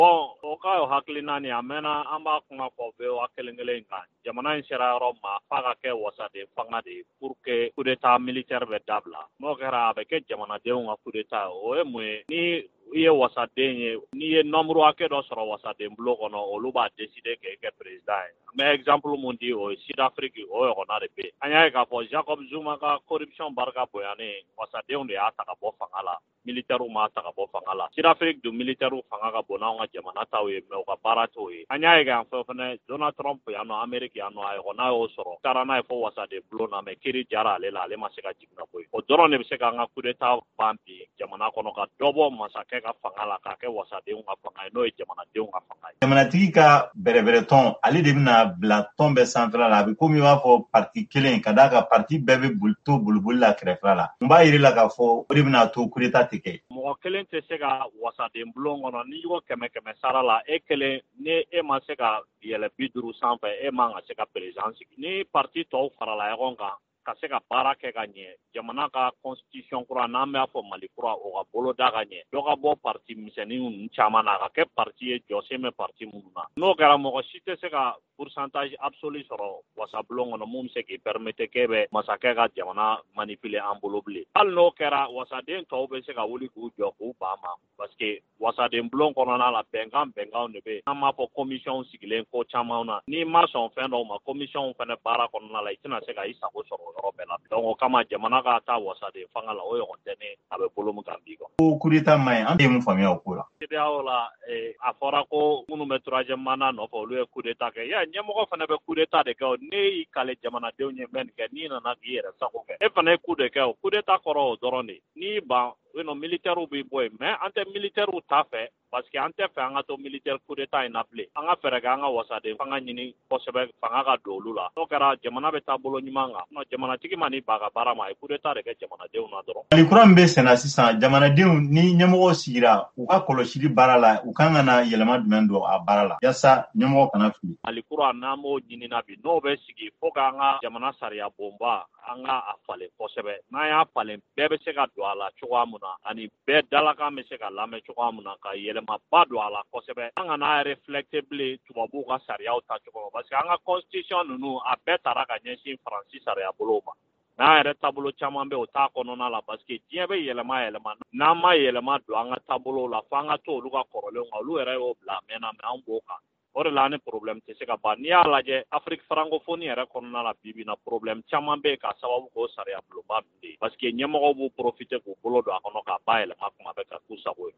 Bon, o ka yo hakilina ni amena amba kuma fɔ bɛɛ wa kelen kan. Jamana in sera yɔrɔ ma f'a ka kɛ wasaden fanga de pour que coup d'état militaire bɛ dabila. N'o kɛra a bɛ kɛ jamanadenw ka coup d'état o ye mun ye ni i ye wasaden ye n'i ye nombre hakɛ dɔ sɔrɔ wasaden bulon kɔnɔ olu b'a décider k'e kɛ président ye. N bɛ exemple mun di o ye Sud-Afrique o ɲɔgɔnna de bɛ yen. An y'a ye k'a fɔ Jacob Zuma ka corruption barika bonyanen wasadenw de y'a ta ka bɔ fanga la. Militaires m'a ta ka bɔ fanga la. Sud-Afrique du militaires fanga ka bon n'anw ka jamana taw ye mais u ka baara t'o ye. An y'a ye k'an fɛ fɛnɛ Donald Trump yan nɔ Amérique yan nɔ a ɲɔgɔnna n'a y'o sɔrɔ taara n'a ye fɔ wasaden bulon na mais kiiri jara ale la ale ma se ka jigin ka bɔ yen. O dɔrɔn de bɛ se k'an ka coup d'état ban bi jamana kɔnɔ ka dɔ bɔ masakɛ ka fanga la k'a kɛ wasadenw ka fanga ye n'o ye jamanadenw ka fanga ye. Jamanatigi ka bɛrɛbɛrɛ tɔn ale de bɛna bila tɔn bɛɛ sanfɛla la a bɛ komi i b'a fɔ parti kelen ka d'a kan parti bɛɛ bɛ to boliboli la kɛrɛfɛla la. Mun b'a yir'i la k'a fɔ o de bɛna to coup d'état tɛ kɛ. Mɔgɔ kelen tɛ se ka wasaden bulon kɔnɔ n'i ko 100 sara la e kelen ni e ma se ka yɛlɛ 50 sanfɛ e man ka se ka président sigi. Ni parti tɔw farala ɲɔgɔn kan ka se ka baara kɛ ka ɲɛ jamana ka constitution kura n'an b'a fɔ Mali kura o ka boloda ka ɲɛ dɔ ka bɔ parti misɛnnin ninnu caman na a ka kɛ parti ye jɔsen bɛ parti minnu na n'o kɛra mɔgɔ si tɛ se ka pourcentage absolu sɔrɔ wasabulon kɔnɔ mun bɛ se k'i permettre k'e bɛ masakɛ ka jamana manipuler an bolo bilen hali n'o kɛra wasaden tɔw bɛ se ka wuli k'u jɔ k'u ban ma parce que wasaden bulon kɔnɔna la bɛnkan de bɛ yen an b'a fɔ commission sigilen ko caman na n'i ma sɔn fɛn dɔw ma commission fana baara kɔnɔna la i tɛna se ka i sago sɔrɔ yɔrɔ bɛɛ la donc o kama jamana ka taa wasaden fanga la o ɲɔgɔn tɛ ne a bɛ bolo min kan bi kɔ. Ko coup d'état ma ɲi an tɛ mun faamuya o ko la. CEDEAO la a fɔra ko minnu bɛ troisième mandat nɔfɛ olu ye coup d'état kɛ ya ɲɛmɔgɔ fana bɛ coup d'état de kɛ o ne y'i kale jamanadenw ye bɛ nin kɛ n'i nana k'i yɛrɛ sago kɛ e fana ye coup de kɛ o coup d'état kɔrɔ o dɔrɔn de n'i ban militaires b'i bɔ yen mais an tɛ militaires ta fɛ parce que an tɛ fɛ an ka to militaire coup d'état in na bilen an ka fɛɛrɛ kɛ an ka wasaden fanga ɲini kosɛbɛ fanga ka don olu la n'o kɛra jamana bɛ taa bolo ɲuman kan jamanatigi ma ni ba ka baara ma a ye coup d'état de kɛ jamanadenw na dɔrɔn. Mali kura min bɛ sen na sisan jamanadenw ni ɲɛmɔgɔ sigira u ka kɔlɔsili baara la u kan ka na yɛlɛma jumɛn don a baara la yaasa ɲɛmɔgɔ kana fili. Mali kura n'an b'o ɲinina bi n'o bɛ sigi fo k'an ka jamana sariya bonba an ka a falen kosɛbɛ n'an y'a falen bɛɛ bɛ se ka don a la cogoya mun na ani bɛɛ dalakan bɛ se ka lamɛn cogoya mun na ka yɛlɛmaba don a la kosɛbɛ an ka n'a reflecter bilen tubabuw ka sariyaw ta cogo parce que an ka constitution ninnu a bɛɛ tara ka ɲɛsin faransi sariya bolo ma n'an yɛrɛ taabolo caman bɛ o t'a kɔnɔna la parce que diɲɛ bɛ yɛlɛma n'an ma yɛlɛma don an ka taabolo la fo an ka to olu ka kɔrɔlenw kan olu yɛrɛ y'o bila a mɛnna mais an b'o kan o de la ni problème tɛ se ka ban n'i y'a lajɛ Afrique francophonie yɛrɛ kɔnɔna la bi na problème caman bɛ yen k'a sababu k'o sariya bulonba ninnu de ye parce que ɲɛmɔgɔw b'u profiter k'u bolo don a kɔnɔ k'a bayɛlɛma kuma bɛɛ ka k'u sago ye.